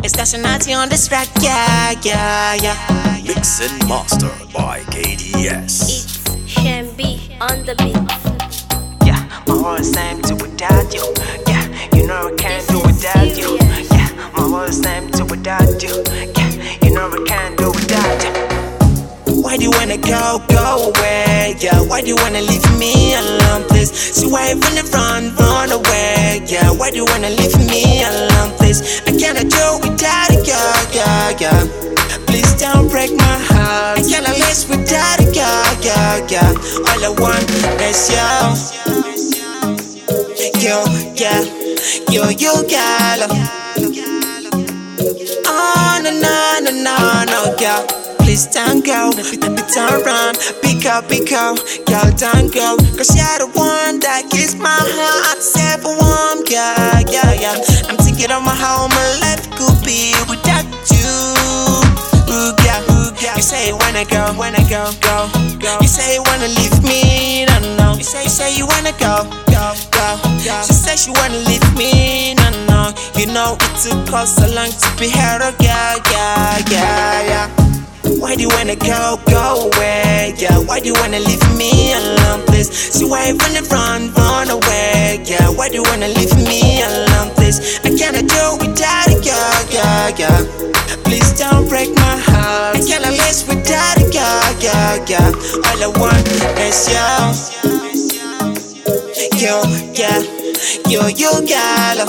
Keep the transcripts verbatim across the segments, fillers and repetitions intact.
It's Nationality on this track, yeah, yeah, yeah. Mix and master by K D S. It's Shambi on the beat. Yeah, my world is empty without you. Yeah, you know I can't do without you. Yeah, my world is empty without you. Yeah, you know I can't do without you. Why do you wanna go, go away? Yeah, why do you wanna leave me alone, please? See why you wanna run, run away? Yeah, why do you wanna leave me alone, please? I cannot do without you, yeah, yeah, yeah. Please don't break my heart. I cannot live without you, yeah, yeah, yeah. All I want is you. You, yeah, you, you, girl. Oh, no, no, no, no, no, girl. Please don't go, baby, don't run. Pick up, pick up, girl, don't go. Cause you're the one that gives my heart safe and warm, yeah, yeah, yeah. I'm thinking of my how my life could be without you. Ooh, yeah, ooh, yeah. You say you wanna go, wanna go, go, go. You say you wanna leave me, no, no. You say, you say you wanna go, go, go, go. She says she wanna leave me, no, no. You know it took us so long to be here, oh, yeah, yeah, yeah, yeah. Why do you wanna go, go away? Yeah, why do you wanna leave me alone, please? See why you wanna run, run away? Yeah, why do you wanna leave me alone, please? I cannot do without you, yeah, yeah, yeah. Please don't break my heart. I cannot live without you, yeah, yeah, yeah. All I want is you. You, yeah, you, you, girl.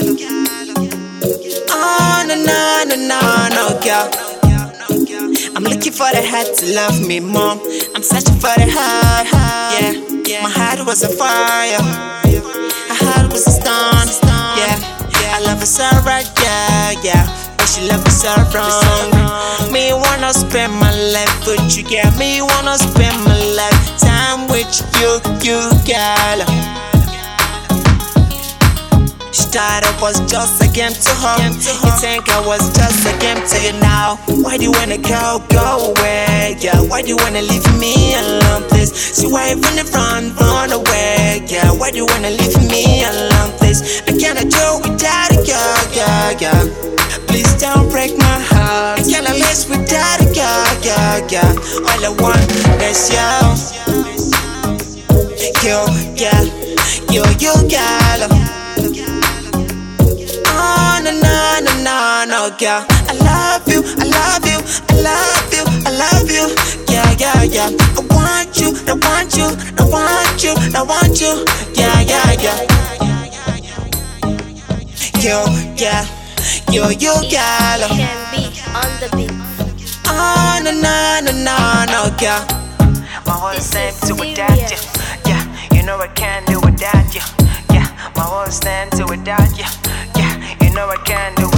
Oh, no, no, no, no, no, girl. I'm looking for the heart to love me more. I'm searching for the heart, yeah, yeah. My heart was a fire, her heart was a stone, yeah, yeah. I love her so right, yeah, yeah. But she love me so wrong. Me wanna spend my life with you, yeah. Me wanna spend my lifetime with you, you, girl. She thought I was just a game to her. You think I was just a game to you now? Why do you wanna go, go away? Yeah, why do you wanna leave me alone, please? See why you wanna run, run away? Yeah, why do you wanna leave me alone, please? I cannot do without you, yeah, yeah, yeah. Please don't break my heart. I cannot live without you, yeah, yeah, yeah. All I want is you. You, yeah, you, you, girl. Oh, no, no, no, no, no, girl. I love you, I love you, I love you, I love you. Yeah, yeah, yeah. I want you, I want you, I want you, I want you. Yeah, yeah, yeah. You, yeah, you, you, girl. Shambi on the beat. Oh, no, no, no, no, no, girl. My world is empty without you. Yeah, you know I can't do without you. Yeah, my world is empty without you. Yeah, you know I can't do